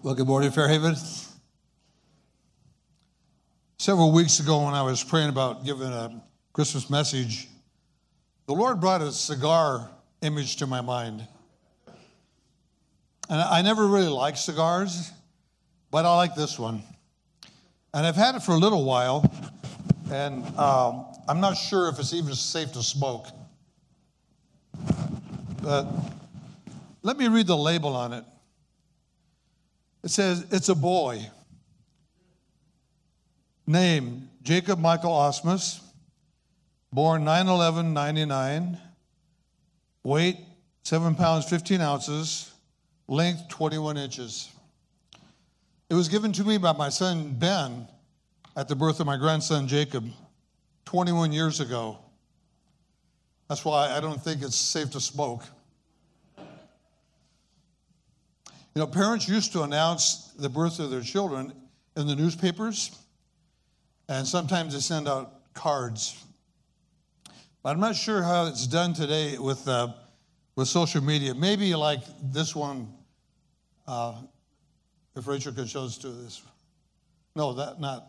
Well, good morning, Fairhaven. Several weeks ago when I was praying about giving a Christmas message, the Lord brought a cigar image to my mind. And I never really liked cigars, but I like this one. And I've had it for a little while, and I'm not sure if it's even safe to smoke. But let me read the label on it. It says, it's a boy. Name, Jacob Michael Osmus. Born 9/11/99. Weight, 7 pounds, 15 ounces. Length, 21 inches. It was given to me by my son, Ben, at the birth of my grandson, Jacob, 21 years ago. That's why I don't think it's safe to smoke. You know, parents used to announce the birth of their children in the newspapers, and sometimes they send out cards. But I'm not sure how it's done today with social media. Maybe like this one, if Rachel could show us to this. No, that not.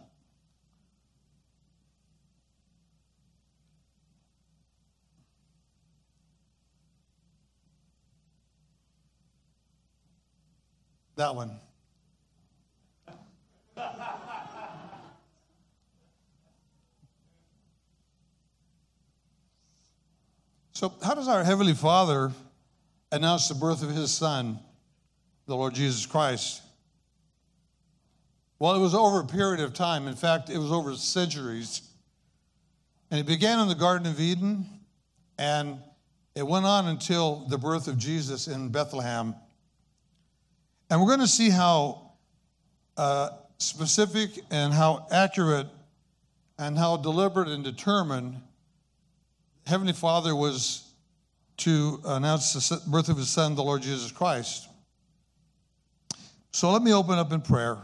That one. So how does our Heavenly Father announce the birth of His Son, the Lord Jesus Christ? Well, it was over a period of time. In fact, it was over centuries. And it began in the Garden of Eden, and it went on until the birth of Jesus in Bethlehem. And we're going to see how specific and how accurate and how deliberate and determined Heavenly Father was to announce the birth of His Son, the Lord Jesus Christ. So let me open up in prayer.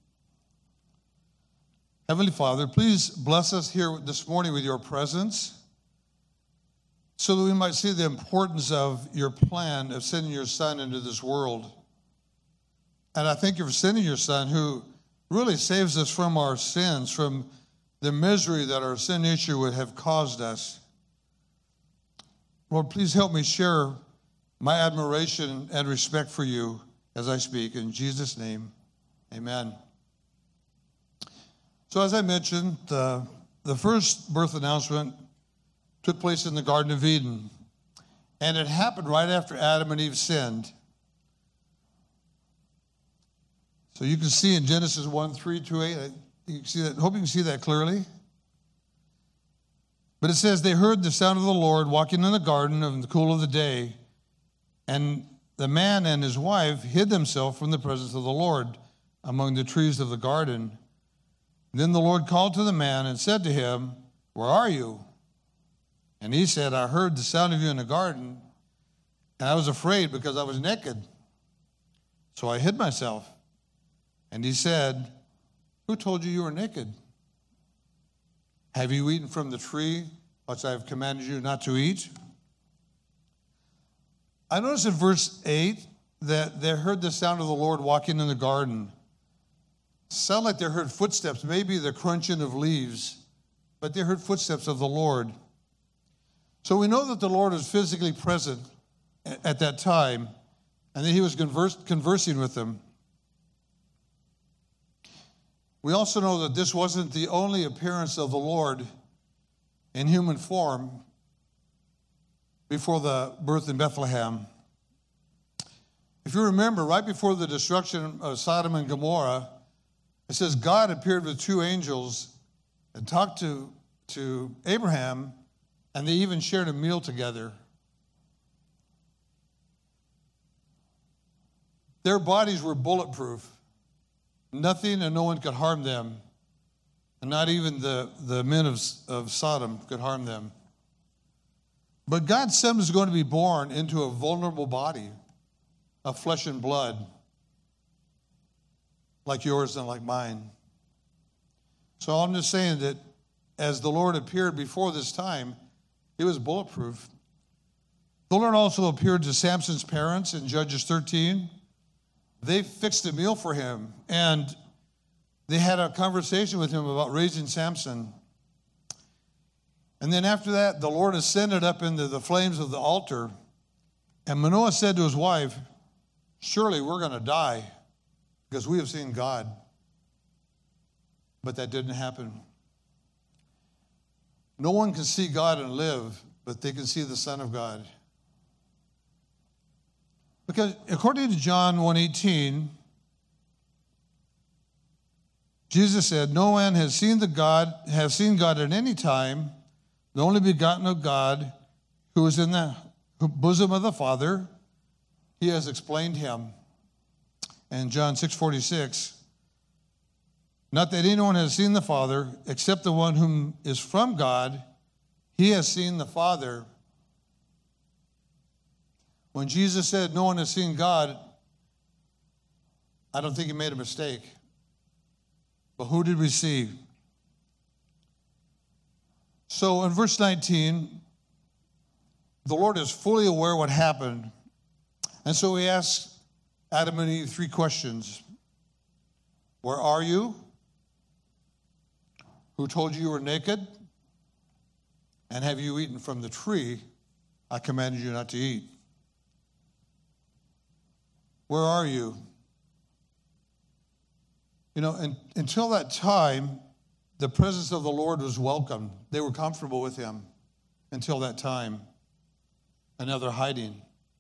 Heavenly Father, please bless us here this morning with your presence so that we might see the importance of your plan of sending your Son into this world. And I thank you for sending your Son who really saves us from our sins, from the misery that our sin nature would have caused us. Lord, please help me share my admiration and respect for you as I speak. In Jesus' name, amen. So as I mentioned, the first birth announcement took place in the Garden of Eden. And it happened right after Adam and Eve sinned. So you can see in Genesis 1:3-8, you can see that. Hope you can see that clearly. But it says, they heard the sound of the Lord walking in the garden in the cool of the day, and the man and his wife hid themselves from the presence of the Lord among the trees of the garden. Then the Lord called to the man and said to him, where are you? And he said, I heard the sound of you in the garden, and I was afraid because I was naked. So I hid myself. And he said, who told you you were naked? Have you eaten from the tree which I have commanded you not to eat? I notice in verse 8 that they heard the sound of the Lord walking in the garden. Sound like they heard footsteps, maybe the crunching of leaves, but they heard footsteps of the Lord. So we know that the Lord was physically present at that time, and that he was conversing with them. We also know that this wasn't the only appearance of the Lord in human form before the birth in Bethlehem. If you remember, right before the destruction of Sodom and Gomorrah, it says God appeared with two angels and talked to Abraham, and they even shared a meal together. Their bodies were bulletproof. Nothing and no one could harm them. And not even the men of Sodom could harm them. But God's Son was going to be born into a vulnerable body of flesh and blood, like yours and like mine. So I'm just saying that as the Lord appeared before this time, he was bulletproof. The Lord also appeared to Samson's parents in Judges 13. they fixed a meal for him, and they had a conversation with him about raising Samson. And then after that, the Lord ascended up into the flames of the altar, and Manoah said to his wife, surely we're going to die because we have seen God. But that didn't happen. No one can see God and live, but they can see the Son of God. Because according to John 1:18, Jesus said, no one has seen God at any time. The only begotten of God, who is in the bosom of the Father, he has explained him. And John 6:46, not that anyone has seen the Father, except the one whom is from God, he has seen the Father. When Jesus said no one has seen God, I don't think he made a mistake. But who did we see? So in verse 19, the Lord is fully aware what happened. And so he asks Adam and Eve 3 questions. Where are you? Who told you were naked? And have you eaten from the tree I commanded you not to eat? Where are you? You know, until that time, the presence of the Lord was welcome. They were comfortable with him until that time. And now they're hiding.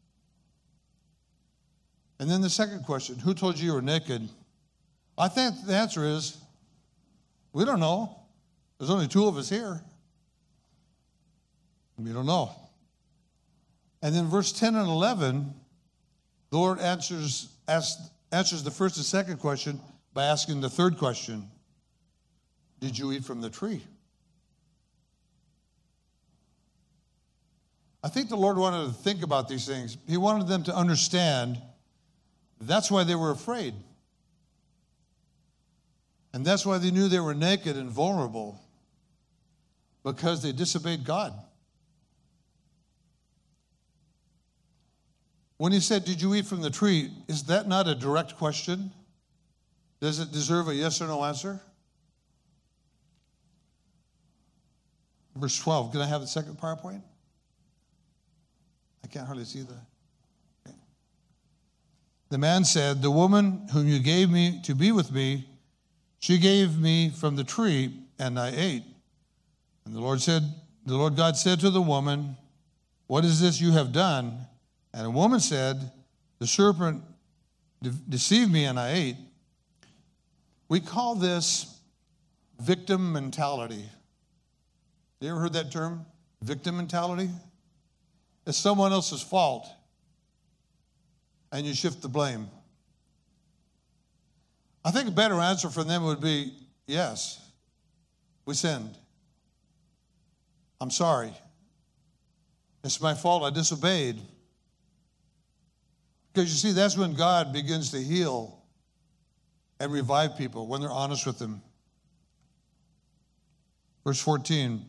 And then the second question, who told you were naked? I think the answer is, we don't know. There's only 2 of us here. We don't know. And then verse 10 and 11, the Lord answers the first and second question by asking the third question. Did you eat from the tree? I think the Lord wanted to think about these things. He wanted them to understand that's why they were afraid. And that's why they knew they were naked and vulnerable, because they disobeyed God. When he said, did you eat from the tree, is that not a direct question? Does it deserve a yes or no answer? Verse 12, can I have the second PowerPoint? I can't hardly see the... Okay. The man said, the woman whom you gave me to be with me, she gave me from the tree, and I ate. And the Lord God said to the woman, what is this you have done? And the woman said, the serpent deceived me and I ate. We call this victim mentality. You ever heard that term? Victim mentality? It's someone else's fault, and you shift the blame. I think a better answer for them would be, yes, we sinned. I'm sorry. It's my fault. I disobeyed. Because you see, that's when God begins to heal and revive people, when they're honest with him. Verse 14.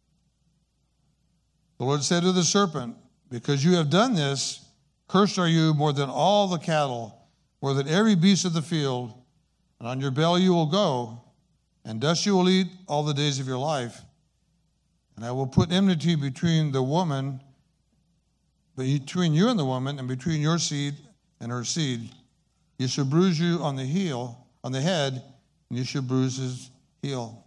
The Lord said to the serpent, because you have done this, cursed are you more than all the cattle, more than every beast of the field, and on your belly you will go, and dust you will eat all the days of your life. And I will put enmity between the woman, between you and the woman, and between your seed and her seed. You shall bruise you on the head, and you shall bruise his heel.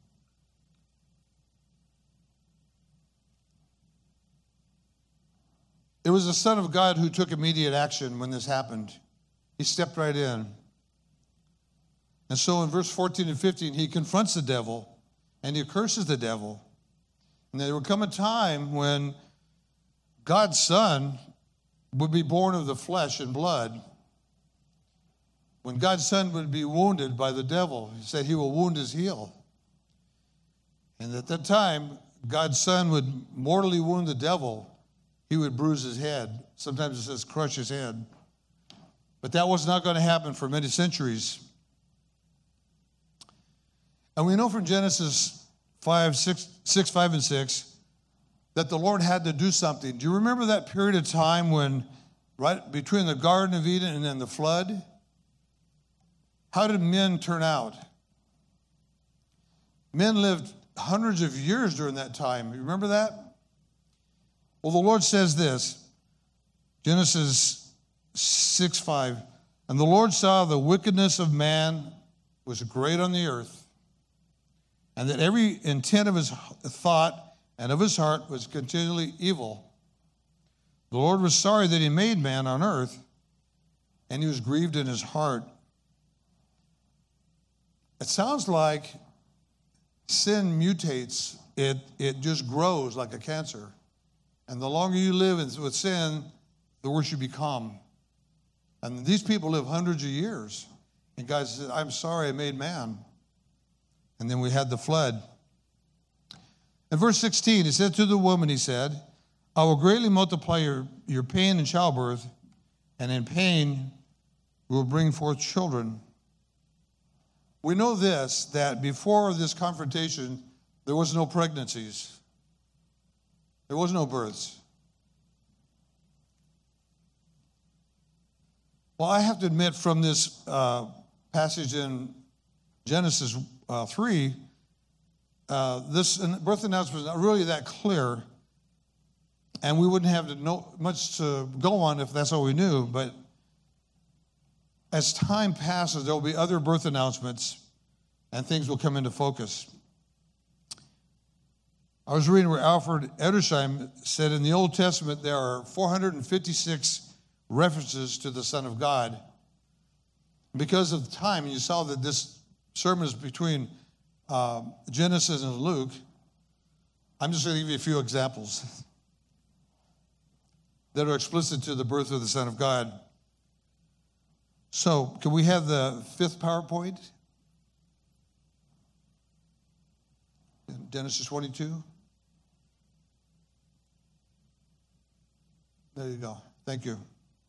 It was the Son of God who took immediate action when this happened. He stepped right in. And so in verse 14 and 15, he confronts the devil and he curses the devil. And there would come a time when God's Son would be born of the flesh and blood. When God's Son would be wounded by the devil, he said he will wound his heel. And at that time, God's Son would mortally wound the devil. He would bruise his head. Sometimes it says crush his head. But that was not going to happen for many centuries. And we know from Genesis 6, 5, and 6, that the Lord had to do something. Do you remember that period of time when, right between the Garden of Eden and then the flood, How did men turn out? Men lived hundreds of years during that time. You remember that? Well, the Lord says this, Genesis 6:5, and the Lord saw the wickedness of man was great on the earth, and that every intent of his thought and of his heart was continually evil. The Lord was sorry that he made man on earth, and he was grieved in his heart. It sounds like sin mutates. It just grows like a cancer. And the longer you live with sin, the worse you become. And these people live hundreds of years. And God said, I'm sorry I made man. And then we had the flood. In verse 16, he said to the woman, he said, I will greatly multiply your pain in childbirth, and in pain will bring forth children. We know this, that before this confrontation, there was no pregnancies. There was no births. Well, I have to admit from this passage in Genesis 3, this birth announcement is not really that clear, and we wouldn't have much to go on if that's all we knew, but as time passes, there will be other birth announcements, and things will come into focus. I was reading where Alfred Edersheim said in the Old Testament there are 456 references to the Son of God. Because of the time, and you saw that this sermon is between Genesis and Luke, I'm just going to give you a few examples that are explicit to the birth of the Son of God. So, can we have the fifth PowerPoint? Genesis 22. There you go. Thank you.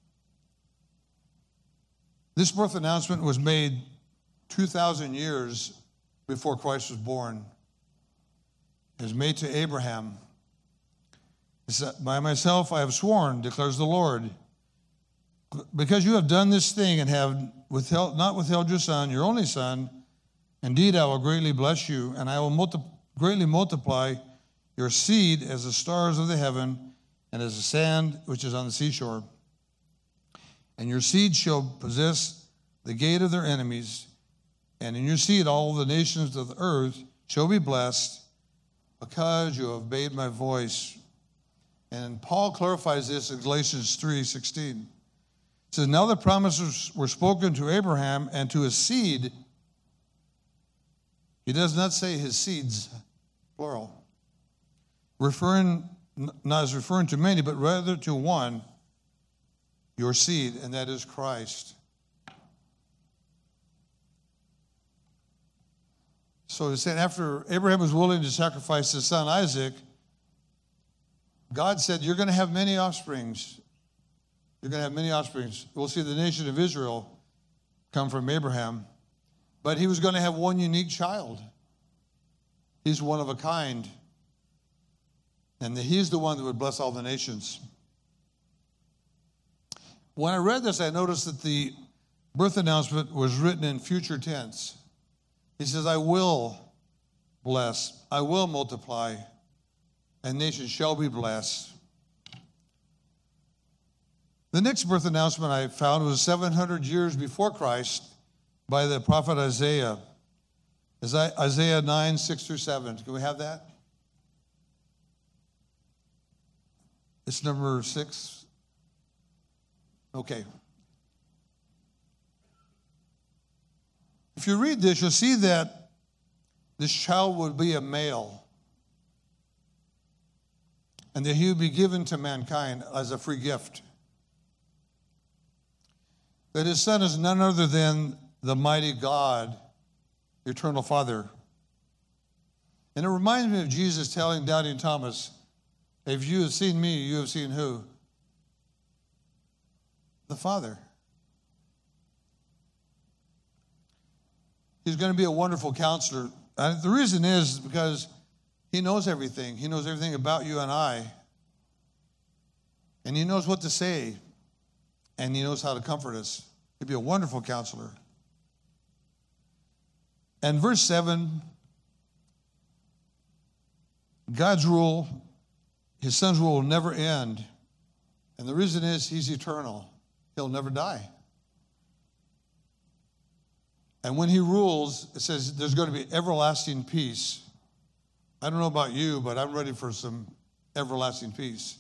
This birth announcement was made 2,000 years before Christ was born. It was made to Abraham. It said, by myself I have sworn, declares the Lord, because you have done this thing and have not withheld your son, your only son, indeed I will greatly bless you, and I will greatly multiply your seed as the stars of the heaven and as the sand which is on the seashore. And your seed shall possess the gate of their enemies, and in your seed all the nations of the earth shall be blessed, because you have obeyed my voice. And Paul clarifies this in Galatians 3:16. It says, now the promises were spoken to Abraham and to his seed. He does not say his seeds, plural. Not as referring to many, but rather to one, your seed, and that is Christ. So he's saying after Abraham was willing to sacrifice his son Isaac, God said, you're going to have many offsprings. You're going to have many offsprings. We'll see the nation of Israel come from Abraham. But he was going to have one unique child. He's one of a kind. And he's the one that would bless all the nations. When I read this, I noticed that the birth announcement was written in future tense. He says, I will bless, I will multiply, and nations shall be blessed. The next birth announcement I found was 700 years before Christ by the prophet Isaiah. Isaiah 9:6-7. Can we have that? It's number 6. Okay. If you read this, you'll see that this child would be a male, and that he would be given to mankind as a free gift. That his son is none other than the mighty God, the eternal Father. And it reminds me of Jesus telling doubting Thomas, if you have seen me, you have seen who? The Father. He's going to be a wonderful counselor. And the reason is because he knows everything. He knows everything about you and I. And he knows what to say. And he knows how to comfort us. He'd be a wonderful counselor. And verse 7, God's rule, his son's rule will never end. And the reason is he's eternal. He'll never die. And when he rules, it says there's going to be everlasting peace. I don't know about you, but I'm ready for some everlasting peace.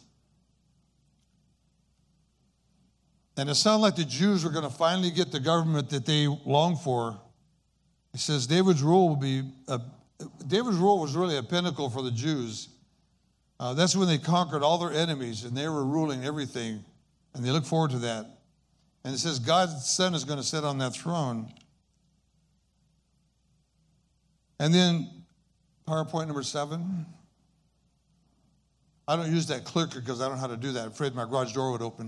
And it sounded like the Jews were going to finally get the government that they longed for. It says David's rule was really a pinnacle for the Jews. That's when they conquered all their enemies and they were ruling everything. And they look forward to that. And it says God's son is going to sit on that throne. And then PowerPoint number 7. I don't use that clicker because I don't know how to do that. I'm afraid my garage door would open.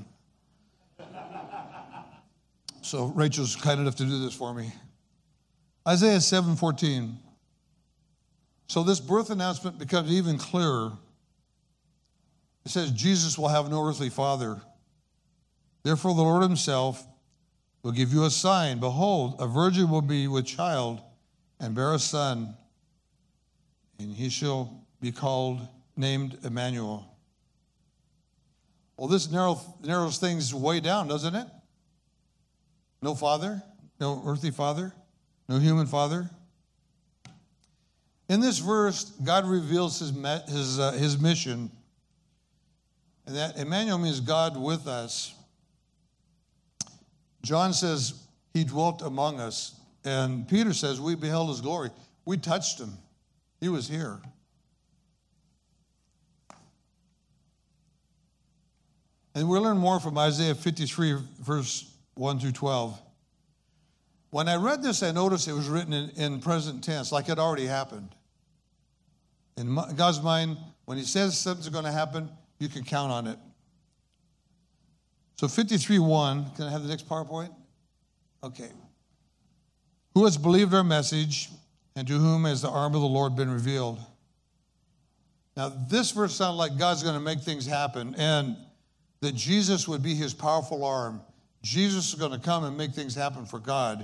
So Rachel's kind enough to do this for me. Isaiah 7:14. So this birth announcement becomes even clearer. It says Jesus will have no earthly father. Therefore the Lord himself will give you a sign. Behold, a virgin will be with child and bear a son, and he shall be named Emmanuel. Well, this narrows things way down, doesn't it? No father, no earthly father, no human father. In this verse, God reveals his mission, and that Emmanuel means God with us. John says he dwelt among us, and Peter says we beheld his glory. We touched him. He was here. And we'll learn more from Isaiah 53, verse 1 through 12. When I read this, I noticed it was written in present tense, like it already happened. In God's mind, when he says something's going to happen, you can count on it. So 53:1, can I have the next PowerPoint? Okay. Who has believed our message, and to whom has the arm of the Lord been revealed? Now, this verse sounds like God's going to make things happen, and that Jesus would be his powerful arm. Jesus is going to come and make things happen for God.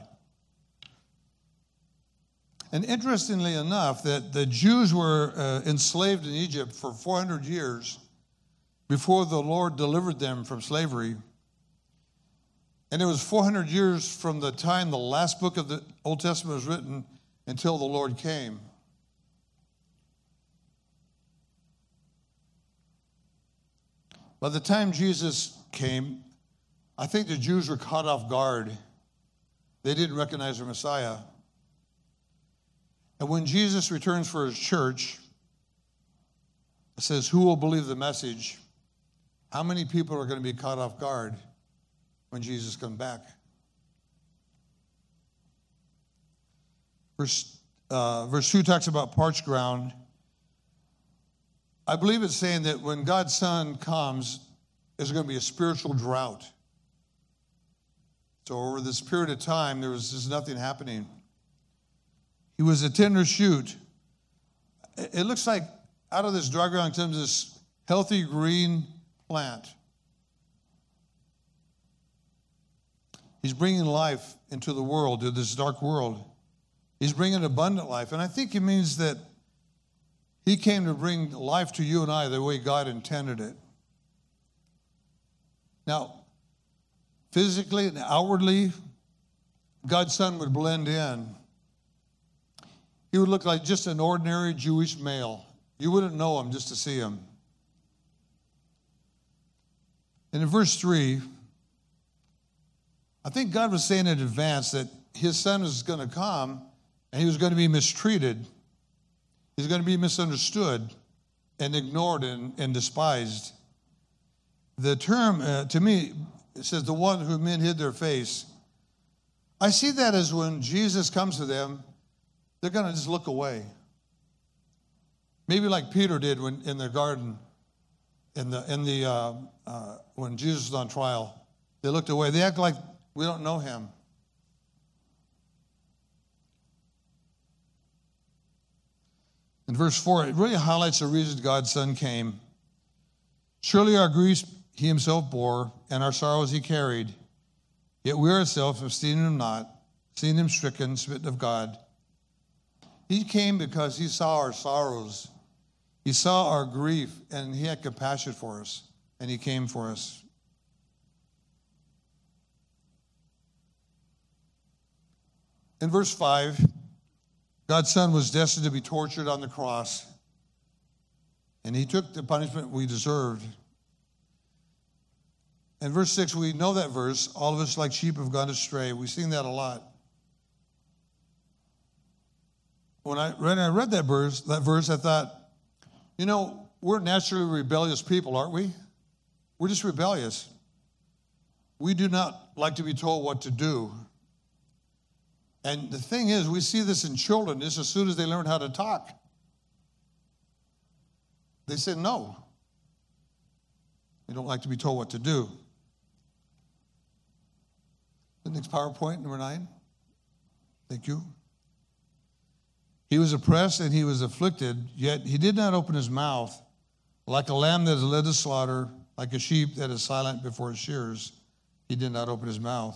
And interestingly enough, that the Jews were enslaved in Egypt for 400 years before the Lord delivered them from slavery. And it was 400 years from the time the last book of the Old Testament was written until the Lord came. By the time Jesus came, I think the Jews were caught off guard. They didn't recognize their Messiah. And when Jesus returns for his church, it says, who will believe the message? How many people are going to be caught off guard when Jesus comes back? Verse 2 talks about parched ground. I believe it's saying that when God's Son comes, there's going to be a spiritual drought. So over this period of time, there was just nothing happening. He was a tender shoot. It looks like out of this dry ground comes this healthy green plant. He's bringing life into the world, to this dark world. He's bringing abundant life. And I think it means that he came to bring life to you and I the way God intended it. Now, physically and outwardly, God's Son would blend in. He would look like just an ordinary Jewish male. You wouldn't know him just to see him. And in verse 3, I think God was saying in advance that his Son was going to come and he was going to be mistreated. He's going to be misunderstood and ignored and despised. The term, to me, it says the one whom men hid their face. I see that as when Jesus comes to them, they're going to just look away. Maybe like Peter did when in the garden, when Jesus was on trial. They looked away. They act like we don't know him. In verse 4, it really highlights the reason God's Son came. Surely our griefs he himself bore, and our sorrows he carried. Yet we ourselves have seen him not, seen him stricken, smitten of God, He came because he saw our sorrows. He saw our grief, and he had compassion for us, and he came for us. In verse 5, God's Son was destined to be tortured on the cross, and he took the punishment we deserved. In verse 6, we know that verse, all of us like sheep have gone astray. We sing that a lot. When I read that verse, I thought, we're naturally rebellious people, aren't we? We're just rebellious. We do not like to be told what to do. And the thing is, we see this in children just as soon as they learn how to talk. They say no. They don't like to be told what to do. The next PowerPoint, number 9. Thank you. He was oppressed and he was afflicted, yet he did not open his mouth. Like a lamb that is led to slaughter, like a sheep that is silent before its shearers, he did not open his mouth.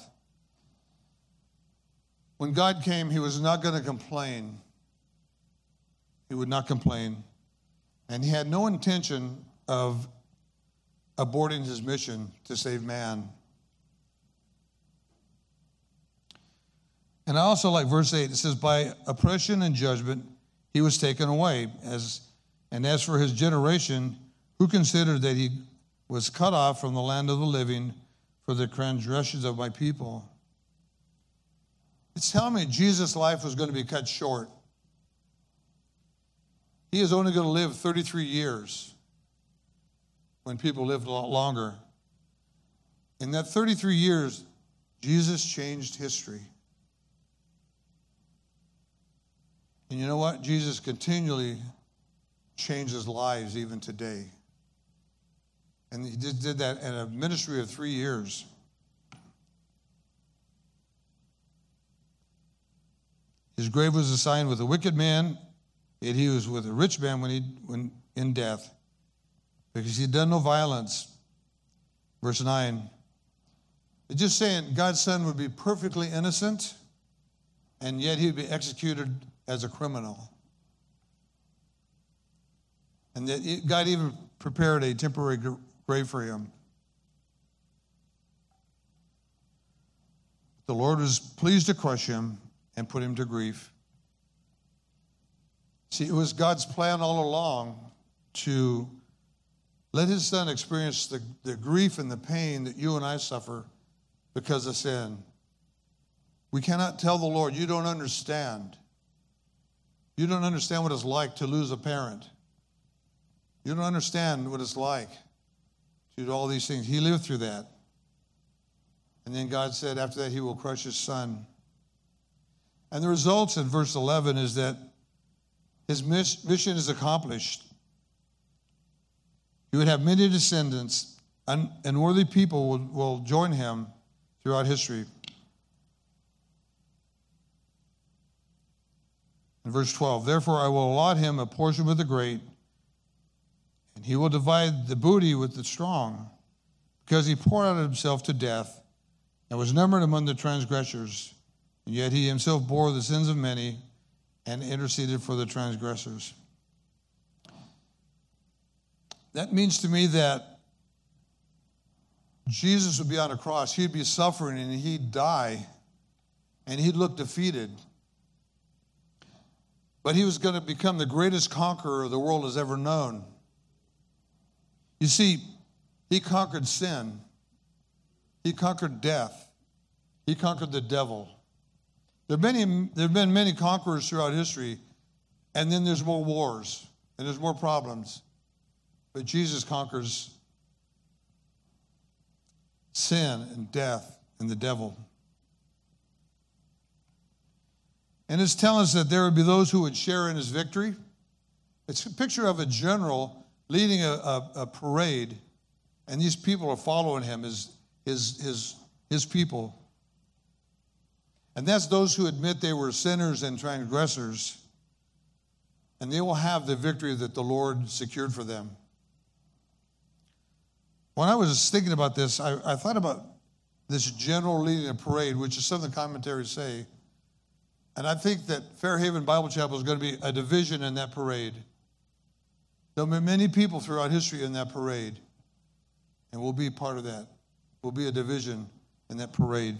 When God came, he was not going to complain. He would not complain. And he had no intention of aborting his mission to save man. And I also like verse 8. It says, by oppression and judgment he was taken away. And as for his generation, who considered that he was cut off from the land of the living for the transgressions of my people? It's telling me Jesus' life was going to be cut short. He is only going to live 33 years when people lived a lot longer. In that 33 years, Jesus changed history. And you know what? Jesus continually changes lives even today. And he just did that in a ministry of 3 years. His grave was assigned with a wicked man, yet he was with a rich man when in death, because he had done no violence. Verse 9. It's just saying God's Son would be perfectly innocent, and yet he would be executed as a criminal. And that God even prepared a temporary grave for him. The Lord was pleased to crush him and put him to grief. See, it was God's plan all along to let his Son experience the grief and the pain that you and I suffer because of sin. We cannot tell the Lord, you don't understand. You don't understand what it's like to lose a parent. You don't understand what it's like to do all these things. He lived through that. And then God said after that he will crush his Son. And the results in verse 11 is that his mission is accomplished. He would have many descendants, and worthy people will join him throughout history. In verse 12, therefore I will allot him a portion with the great, and he will divide the booty with the strong, because he poured out himself to death and was numbered among the transgressors. And yet he himself bore the sins of many and interceded for the transgressors. That means to me that Jesus would be on a cross. He'd be suffering and he'd die and he'd look defeated. But he was going to become the greatest conqueror the world has ever known. You see, he conquered sin. He conquered death. He conquered the devil. There have been many conquerors throughout history, and then there's more wars, and there's more problems. But Jesus conquers sin and death and the devil. And it's telling us that there would be those who would share in his victory. It's a picture of a general leading a parade, and these people are following him, his people. And that's those who admit they were sinners and transgressors, and they will have the victory that the Lord secured for them. When I was thinking about this, I thought about this general leading a parade, which is some of the commentaries say. And I think that Fairhaven Bible Chapel is going to be a division in that parade. There'll be many people throughout history in that parade, and we'll be part of that. We'll be a division in that parade.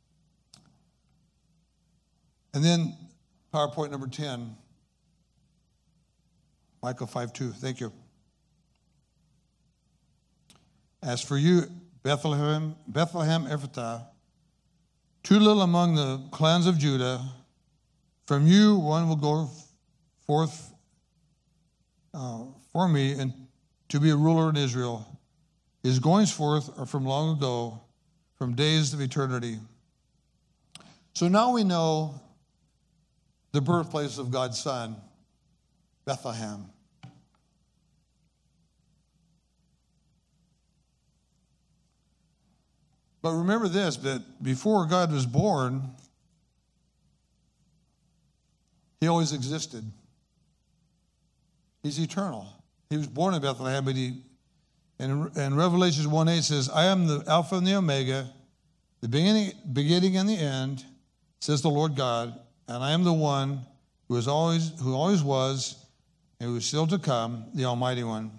And then PowerPoint number 10, Micah 5:2. Thank you. As for you, Bethlehem Ephrathah, too little among the clans of Judah, from you one will go forth for me and to be a ruler in Israel. His goings forth are from long ago, from days of eternity. So now we know the birthplace of God's Son, Bethlehem. But remember this, that before God was born, he always existed. He's eternal. He was born in Bethlehem, but in Revelation 1:8 says, I am the Alpha and the Omega, the beginning and the end, says the Lord God, and I am the one who always was, and who is still to come, the Almighty One.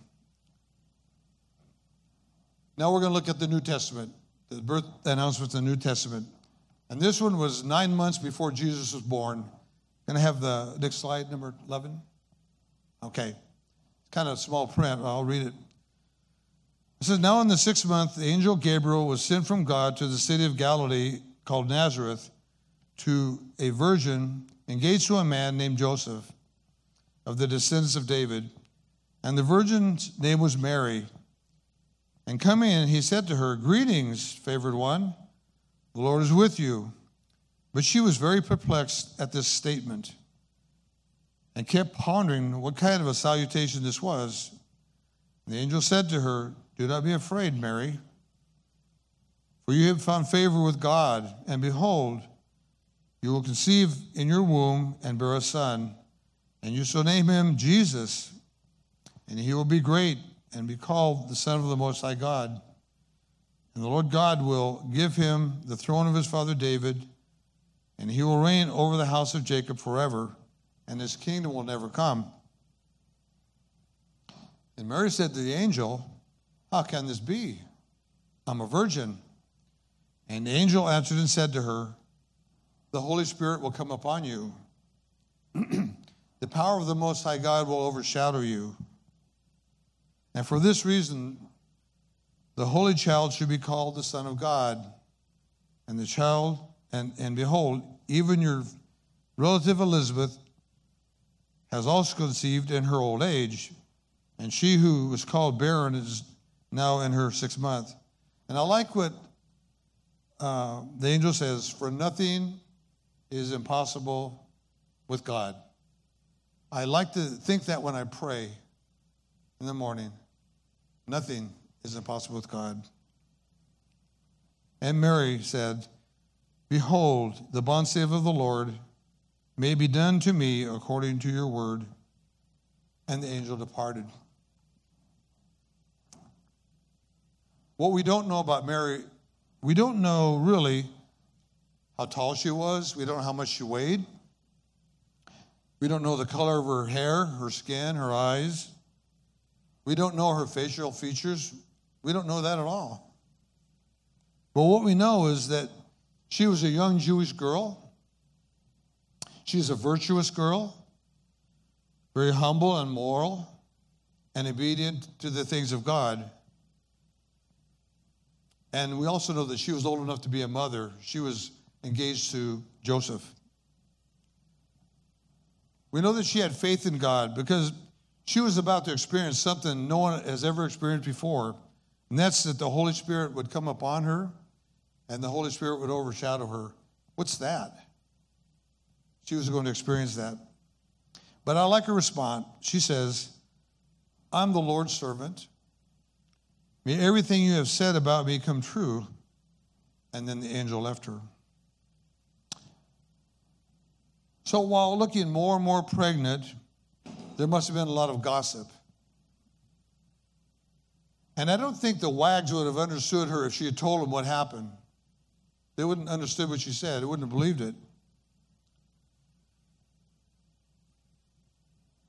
Now we're going to look at the New Testament, the birth announcement of the New Testament. And this one was 9 months before Jesus was born. Going to have the next slide, number 11? Okay. It's kind of small print. I'll read it. It says, now in the 6th month, the angel Gabriel was sent from God to the city of Galilee called Nazareth to a virgin engaged to a man named Joseph of the descendants of David. And the virgin's name was Mary. And coming in, he said to her, greetings, favored one, the Lord is with you. But she was very perplexed at this statement and kept pondering what kind of a salutation this was. And the angel said to her, do not be afraid, Mary, for you have found favor with God, and behold, you will conceive in your womb and bear a son, and you shall name him Jesus, and he will be great and be called the Son of the Most High God. And the Lord God will give him the throne of his father David, and he will reign over the house of Jacob forever, and his kingdom will never come. And Mary said to the angel, how can this be? I'm a virgin. And the angel answered and said to her, the Holy Spirit will come upon you. The power of the Most High God will overshadow you. And for this reason, the Holy Child should be called the Son of God. And the child, and behold, even your relative Elizabeth has also conceived in her old age. And she who was called barren is now in her 6th month. And I like what the angel says, for nothing is impossible with God. I like to think that when I pray in the morning. Nothing is impossible with God. And Mary said, behold, the bondslave of the Lord, may be done to me according to your word. And the angel departed. What we don't know about Mary, we don't know really how tall she was. We don't know how much she weighed. We don't know the color of her hair, her skin, her eyes. We don't know her facial features. We don't know that at all. But what we know is that she was a young Jewish girl. She's a virtuous girl, very humble and moral, and obedient to the things of God. And we also know that she was old enough to be a mother. She was engaged to Joseph. We know that she had faith in God because she was about to experience something no one has ever experienced before. And that's that the Holy Spirit would come upon her and the Holy Spirit would overshadow her. What's that? She was going to experience that. But I like her response. She says, I'm the Lord's servant. May everything you have said about me come true. And then the angel left her. So while looking more and more pregnant, there must have been a lot of gossip. And I don't think the wags would have understood her if she had told them what happened. They wouldn't have understood what she said. They wouldn't have believed it.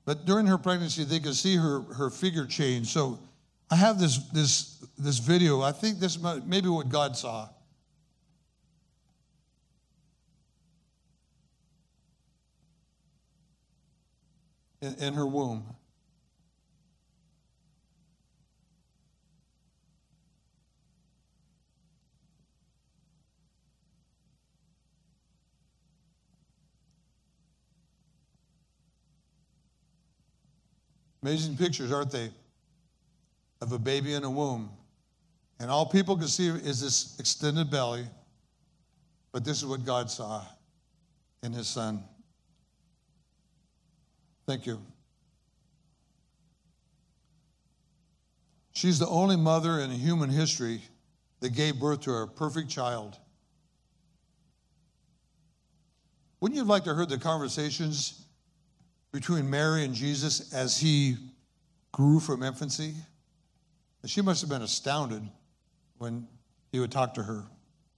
But during her pregnancy, they could see her figure change. So I have this video. I think this may be what God saw. In her womb. Amazing pictures, aren't they? Of a baby in a womb. And all people can see is this extended belly. But this is what God saw in his son. Thank you. She's the only mother in human history that gave birth to a perfect child. Wouldn't you have liked to have heard the conversations between Mary and Jesus as he grew from infancy? She must have been astounded when he would talk to her.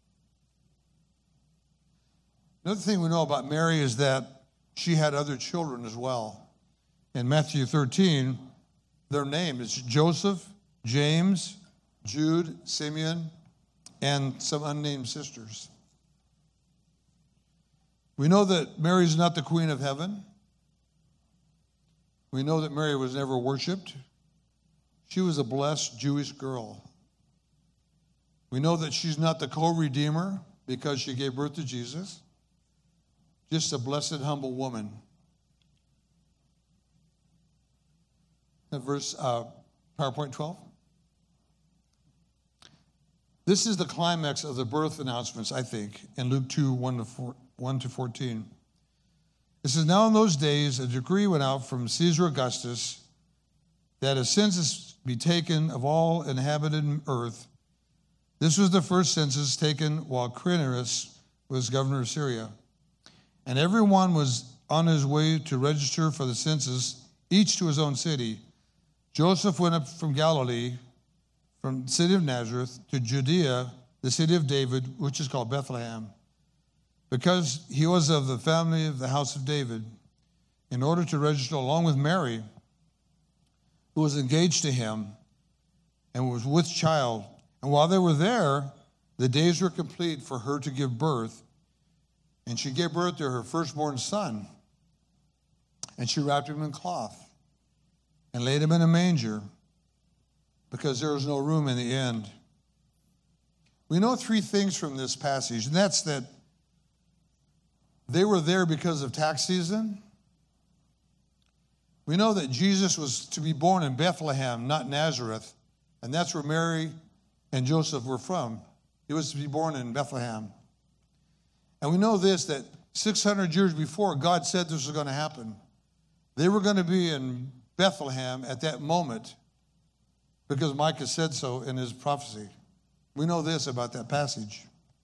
Another thing we know about Mary is that she had other children as well. In Matthew 13, their name is Joseph, James, Jude, Simeon, and some unnamed sisters. We know that Mary's not the queen of heaven. We know that Mary was never worshipped. She was a blessed Jewish girl. We know that she's not the co-redeemer because she gave birth to Jesus. Just a blessed, humble woman. Verse, PowerPoint 12. This is the climax of the birth announcements, I think, in Luke 2, 1 to 14. It says, now in those days, a decree went out from Caesar Augustus that a census be taken of all inhabited earth. This was the first census taken while Quirinius was governor of Syria. And everyone was on his way to register for the census, each to his own city. Joseph went up from Galilee, from the city of Nazareth, to Judea, the city of David, which is called Bethlehem, because he was of the family of the house of David, in order to register along with Mary, who was engaged to him and was with child. And while they were there, the days were complete for her to give birth. And she gave birth to her firstborn son. And she wrapped him in cloth and laid him in a manger because there was no room in the inn. We know three things from this passage, and that's that they were there because of tax season. We know that Jesus was to be born in Bethlehem, not Nazareth, and that's where Mary and Joseph were from. He was to be born in Bethlehem. And we know this, that 600 years before, God said this was going to happen. They were going to be in Bethlehem at that moment because Micah said so in his prophecy. We know this about that passage.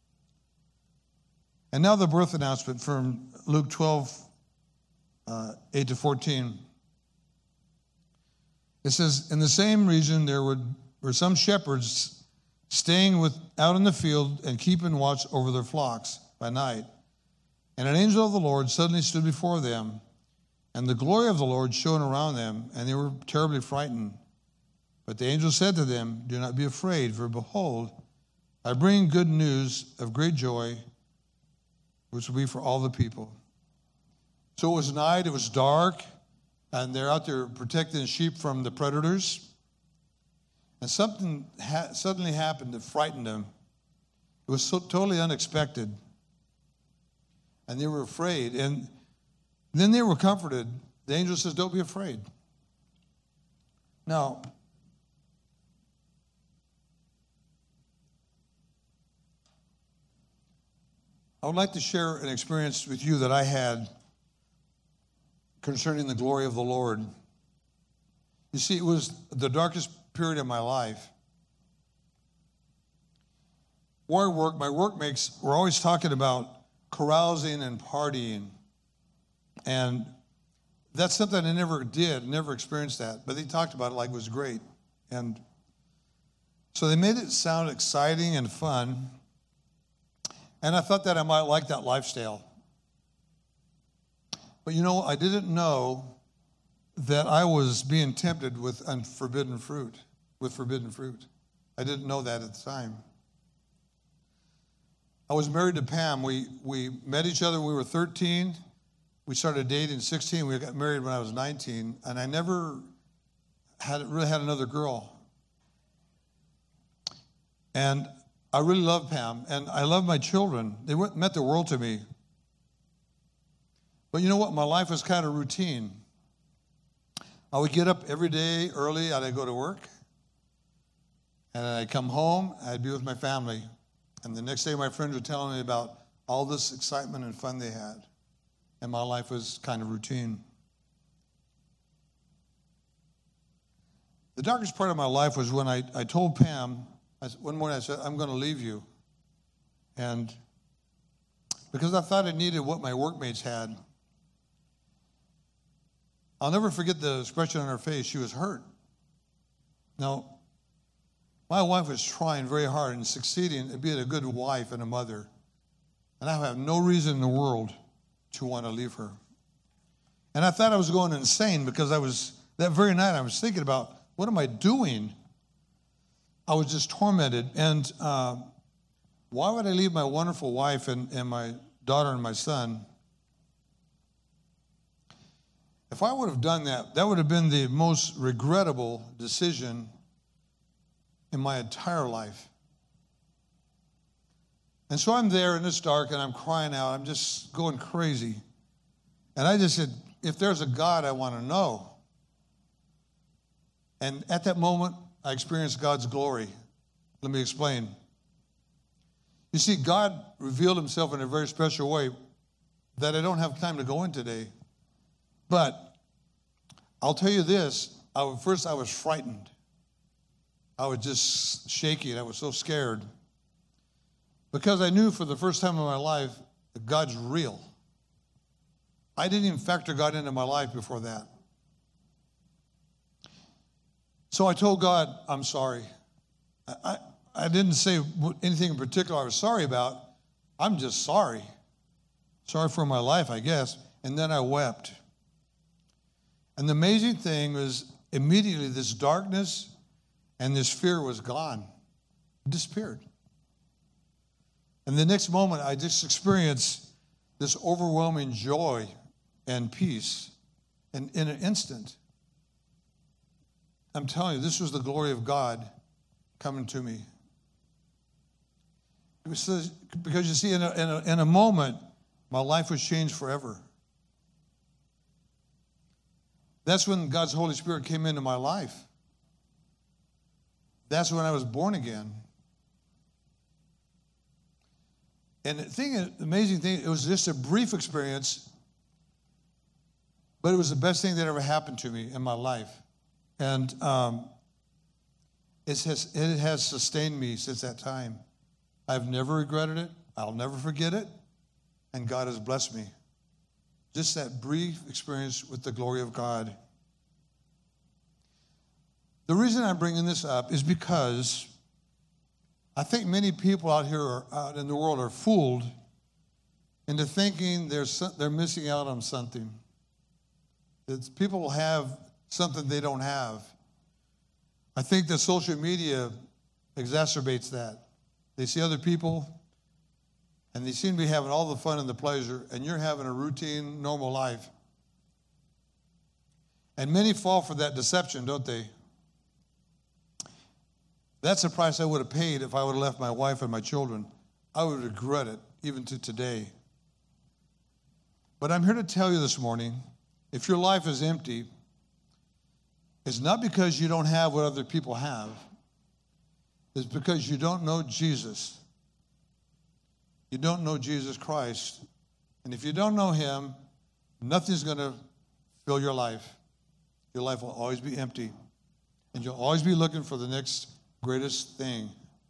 And now the birth announcement from Luke 12, 8 to 14. It says, in the same region there were some shepherds staying out in the field and keeping watch over their flocks by night. And an angel of the Lord suddenly stood before them, and the glory of the Lord shone around them, and they were terribly frightened. But the angel said to them, do not be afraid, for behold, I bring good news of great joy, which will be for all the people. So it was night, it was dark, and they're out there protecting sheep from the predators. And something suddenly happened that frightened them. It was so totally unexpected. And they were afraid. And then they were comforted. The angel says, don't be afraid. Now, I would like to share an experience with you that I had concerning the glory of the Lord. You see, it was the darkest period of my life. Where I work, my workmates were always talking about carousing and partying. And that's something I never did, never experienced that. But they talked about it like it was great. And so they made it sound exciting and fun. And I thought that I might like that lifestyle. But you know, I didn't know that I was being tempted with forbidden fruit. I didn't know that at the time. I was married to Pam. We met each other when we were 13. We started dating at 16. We got married when I was 19. And I never really had another girl. And I really love Pam. And I love my children. They meant the world to me. But you know what? My life was kind of routine. I would get up every day early. I'd go to work. And I'd come home. I'd be with my family. And the next day, my friends were telling me about all this excitement and fun they had. And my life was kind of routine. The darkest part of my life was when I told Pam, one morning I said, I'm going to leave you. And because I thought I needed what my workmates had. I'll never forget the expression on her face. She was hurt. Now, my wife was trying very hard and succeeding at being a good wife and a mother. And I have no reason in the world to want to leave her. And I thought I was going insane because that very night I was thinking about, what am I doing? I was just tormented. And why would I leave my wonderful wife and my daughter and my son? If I would have done that, that would have been the most regrettable decision in my entire life. And so I'm there and it's dark and I'm crying out. I'm just going crazy. And I just said, if there's a God, I want to know. And at that moment, I experienced God's glory. Let me explain. You see, God revealed himself in a very special way that I don't have time to go in today. But I'll tell you this. First, I was frightened. I was just shaky. I was so scared. Because I knew for the first time in my life that God's real. I didn't even factor God into my life before that. So I told God, I'm sorry. I didn't say anything in particular I was sorry about. I'm just sorry. Sorry for my life, I guess. And then I wept. And the amazing thing was immediately this darkness and this fear was gone. It disappeared. And the next moment, I just experienced this overwhelming joy and peace. And in an instant, I'm telling you, this was the glory of God coming to me. Because you see, in a moment, my life was changed forever. That's when God's Holy Spirit came into my life. That's when I was born again. And the amazing thing, it was just a brief experience, but it was the best thing that ever happened to me in my life. And it has sustained me since that time. I've never regretted it. I'll never forget it. And God has blessed me. Just that brief experience with the glory of God. The reason I'm bringing this up is because I think many people out in the world are fooled into thinking they're missing out on something. That people have something they don't have. I think that social media exacerbates that. They see other people, and they seem to be having all the fun and the pleasure, and you're having a routine, normal life. And many fall for that deception, don't they? That's the price I would have paid if I would have left my wife and my children. I would regret it, even to today. But I'm here to tell you this morning, if your life is empty, it's not because you don't have what other people have. It's because you don't know Jesus. You don't know Jesus Christ. And if you don't know him, nothing's going to fill your life. Your life will always be empty. And you'll always be looking for the next greatest thing.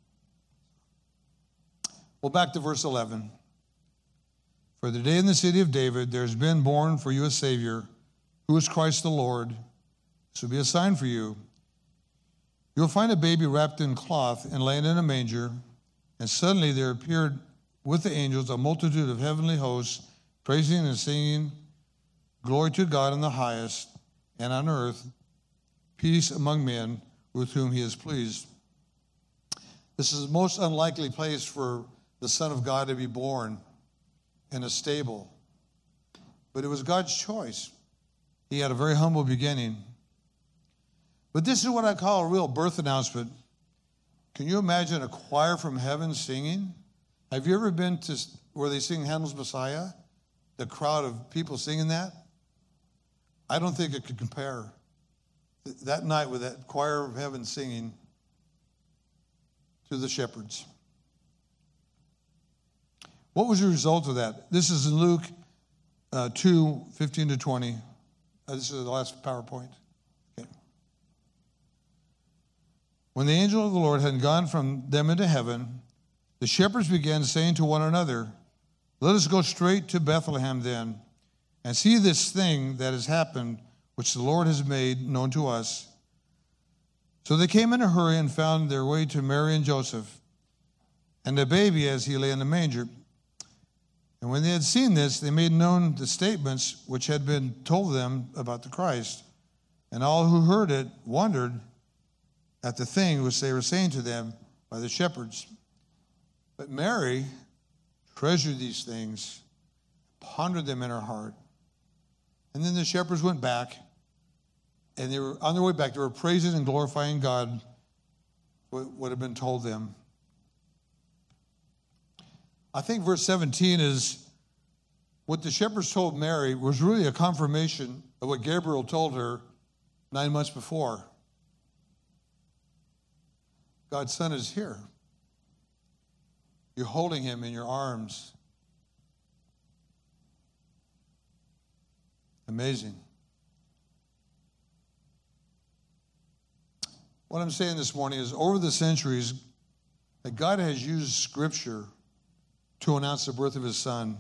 Well, back to verse 11. For the day in the city of David, there has been born for you a Savior, who is Christ the Lord. This will be a sign for you. You'll find a baby wrapped in cloth and laying in a manger. And suddenly there appeared with the angels a multitude of heavenly hosts, praising and singing, glory to God in the highest, and on earth peace among men with whom he is pleased. This is the most unlikely place for the Son of God to be born in a stable. But it was God's choice. He had a very humble beginning. But this is what I call a real birth announcement. Can you imagine a choir from heaven singing? Have you ever been to where they sing Handel's Messiah? The crowd of people singing that? I don't think it could compare. That night with that choir of heaven singing to the shepherds. What was the result of that? This is in Luke 2, 15 to 20. This is the last PowerPoint. Okay. When the angel of the Lord had gone from them into heaven, the shepherds began saying to one another, "Let us go straight to Bethlehem then, and see this thing that has happened, which the Lord has made known to us." So they came in a hurry and found their way to Mary and Joseph, and the baby as he lay in the manger. And when they had seen this, they made known the statements which had been told them about the Christ. And all who heard it wondered at the thing which they were saying to them by the shepherds. But Mary treasured these things, pondered them in her heart. And then the shepherds went back, and they were on their way back. They were praising and glorifying God for what had been told them. I think verse 17 is what the shepherds told Mary was really a confirmation of what Gabriel told her 9 months before. God's Son is here. You're holding him in your arms. Amazing. What I'm saying this morning is over the centuries that God has used Scripture to announce the birth of his Son.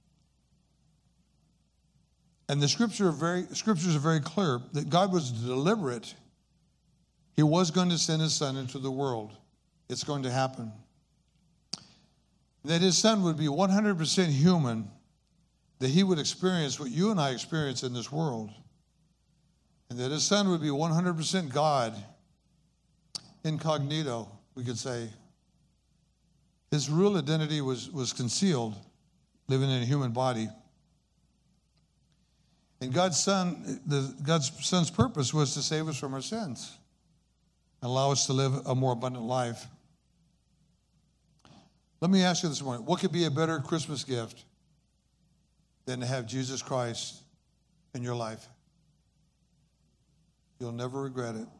And the scriptures are very clear that God was deliberate. He was going to send his Son into the world. It's going to happen. That his Son would be 100% human, that he would experience what you and I experience in this world. And that his Son would be 100% God, incognito, we could say. His real identity was concealed, living in a human body. And God's Son's purpose was to save us from our sins and allow us to live a more abundant life. Let me ask you this morning, what could be a better Christmas gift than to have Jesus Christ in your life? You'll never regret it.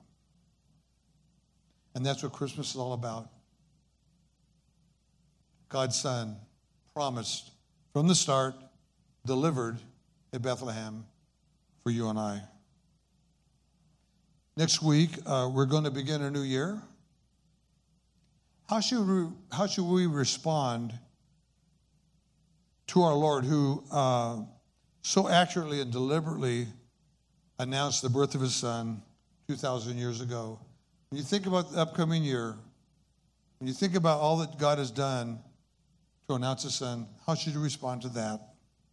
And that's what Christmas is all about. God's Son promised from the start, delivered at Bethlehem for you and I. Next week, we're going to begin a new year. How should we respond to our Lord who so accurately and deliberately announced the birth of his Son 2,000 years ago? When you think about the upcoming year, when you think about all that God has done to announce his Son, how should you respond to that?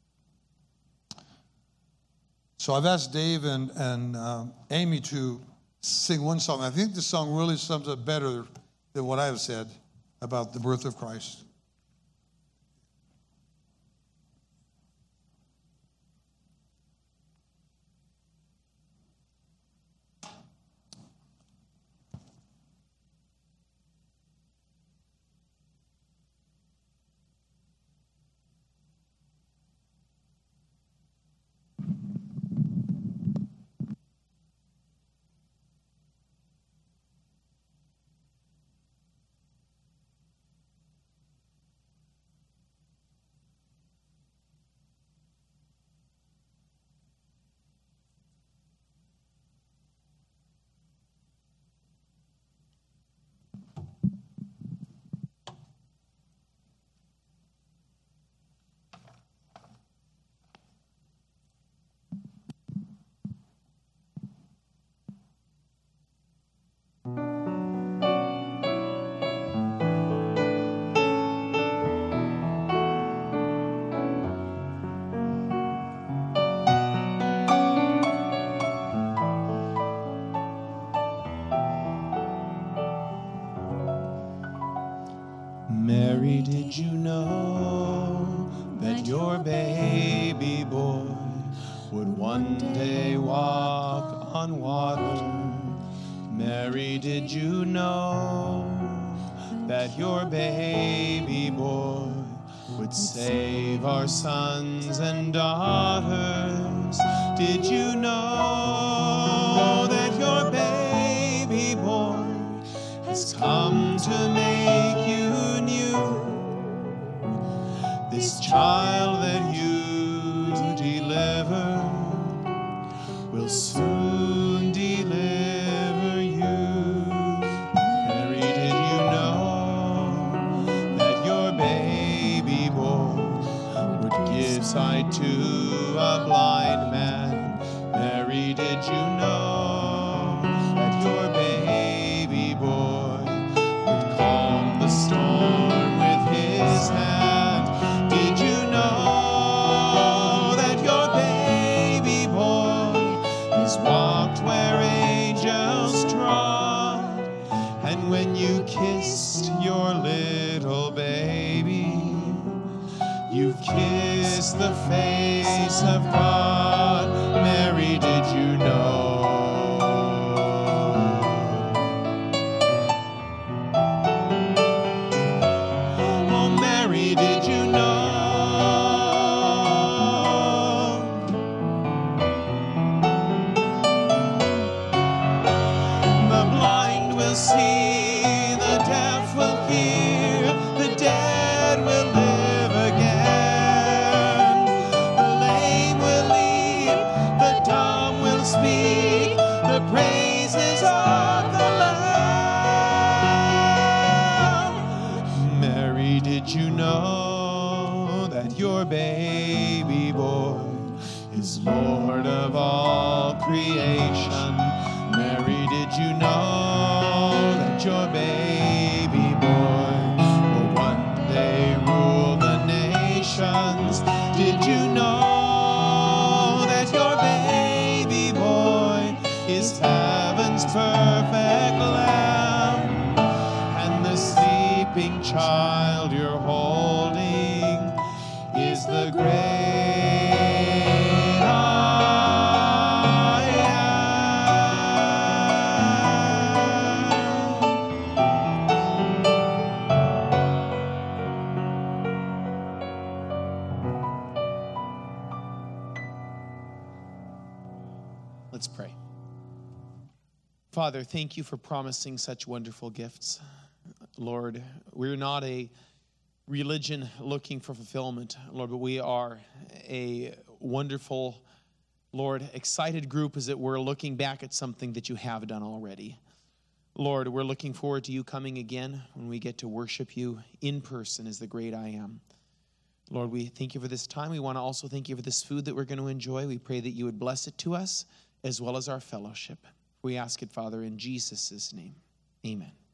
So I've asked Dave and Amy to sing one song. I think this song really sums up better than what I have said about the birth of Christ. did you know that your baby boy would one day walk on water? Mary, did you know that your baby boy would save our sons and daughters? Did you know that your baby boy has come to make you new? This child that you deliver will soon deliver you. Mary, did you know that your baby boy would give sight to a blind man? Mary, did you know that your baby boy would calm the storm with his hand? Did you know that your baby boy has walked where angels trod? And when you kissed your little baby, you've kissed the face of God. Mary, did you know? Oh, Mary, did you know? The blind will see, the deaf will hear, the dead will live again. The lame will leap, the dumb will speak, the praises of the Lamb. Mary, did you know that your baby boy is Lord of all creation? Mary, did you know that your baby boy will one day rule the nations? Did you know that your baby boy is heaven's perfect Lamb? And the sleeping child you're holding is the great I am. Let's pray. Father, thank you for promising such wonderful gifts. Lord, we're not a religion looking for fulfillment, Lord, but we are a wonderful, Lord, excited group as it were, looking back at something that you have done already. Lord, we're looking forward to you coming again when we get to worship you in person as the great I am. Lord, we thank you for this time. We want to also thank you for this food that we're going to enjoy. We pray that you would bless it to us as well as our fellowship. We ask it, Father, in Jesus' name. Amen.